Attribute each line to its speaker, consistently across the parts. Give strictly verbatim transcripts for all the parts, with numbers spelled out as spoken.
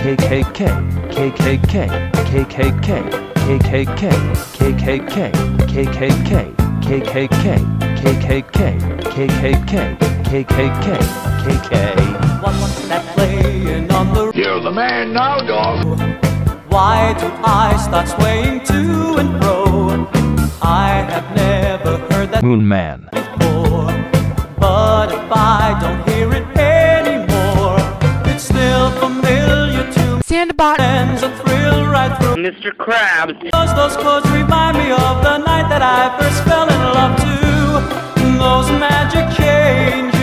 Speaker 1: K K K, K K K, K K K, K K K, K K K, K K K, K K K, K K K, K K K, K K K, K K.
Speaker 2: What's that playing on the?
Speaker 3: You're the man now, dog.
Speaker 2: Why do I start swaying to and fro? I have never heard that
Speaker 1: Moon Man.
Speaker 2: before, but if I don't hear it anymore, it's still familiar to me.
Speaker 4: Sandbot.
Speaker 2: Sends a thrill right through.
Speaker 3: Mister Krabs.
Speaker 2: Those, those chords remind me of the night that I first fell in love too. Those magic changes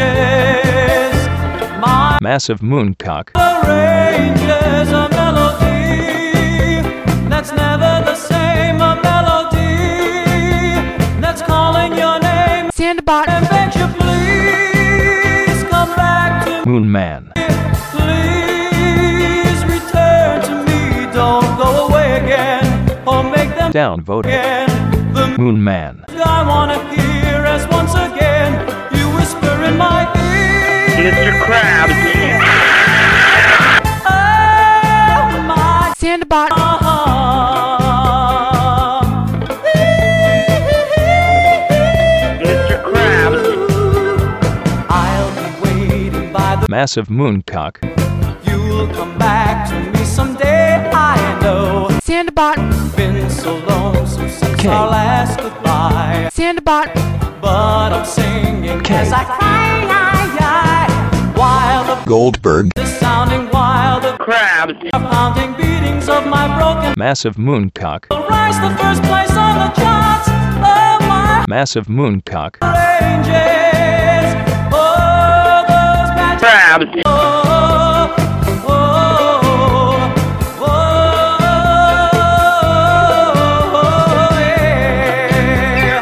Speaker 2: my
Speaker 1: Massive Mooncock.
Speaker 2: arranges a melody that's never the same. A melody that's calling your name
Speaker 4: Sandbot.
Speaker 2: and begs you please come back to me.
Speaker 1: Moon Man.
Speaker 2: Please return to me. Don't go away again or make them
Speaker 1: Downvoted.
Speaker 2: again. The
Speaker 1: Moon Man.
Speaker 2: I wanna hear as once again you whisper in my ear.
Speaker 3: Mister Krabs.
Speaker 2: Oh my
Speaker 4: Sandbot.
Speaker 3: Mister Krabs.
Speaker 2: I'll be waiting by the.
Speaker 1: Massive Mooncock.
Speaker 2: You'll come back to me someday. I know.
Speaker 4: Sandbot.
Speaker 2: Been so lonesome since
Speaker 1: K.
Speaker 2: our last goodbye.
Speaker 4: Sandbot.
Speaker 2: But I'm singing
Speaker 1: K.
Speaker 2: as I cry, I, I, while the
Speaker 1: Goldberg.
Speaker 2: is sounding wild. The
Speaker 3: Krabs.
Speaker 2: pounding beatings of my broken.
Speaker 1: Massive Mooncock.
Speaker 2: Rise the first place on the charts of my
Speaker 1: Massive Mooncock.
Speaker 2: ranges. Oh, those magic.
Speaker 3: Krabs.
Speaker 2: Oh, oh, oh, oh, yeah.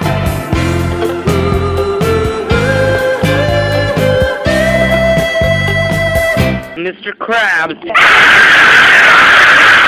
Speaker 3: Mister Krabs.